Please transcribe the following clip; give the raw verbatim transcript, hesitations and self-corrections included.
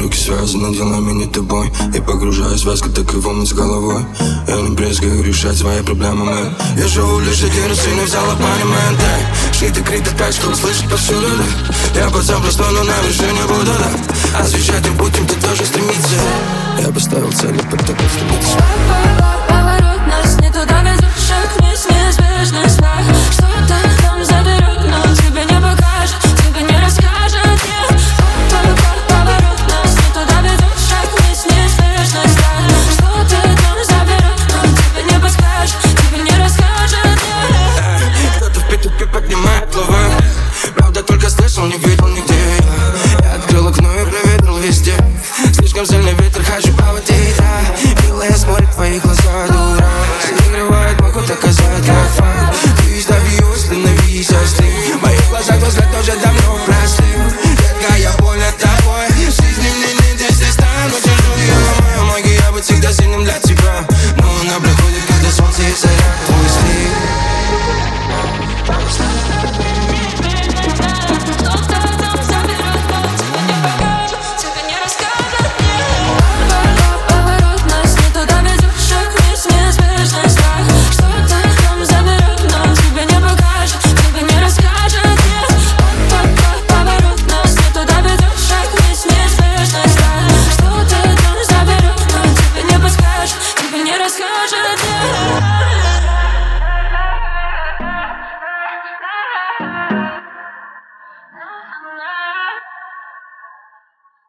руки связаны делами не тобой. И погружаюсь в вязко, так и в омут с головой. Я не брезгаю решать свои проблемы, man. Я живу лишь один раз и не взял абонемент, эй. Шиты крит опять, что услышать повсюду, да. Я пацан простой, но на вершине буду, да. Освещать им путем, ты тоже стремиться. Я поставил цели, под тобой стремиться. Поворот нас не туда ведет, шаг вниз, неизбежный страх. Что-то нам заберет, но тебе не покажет, тебе не расскажет.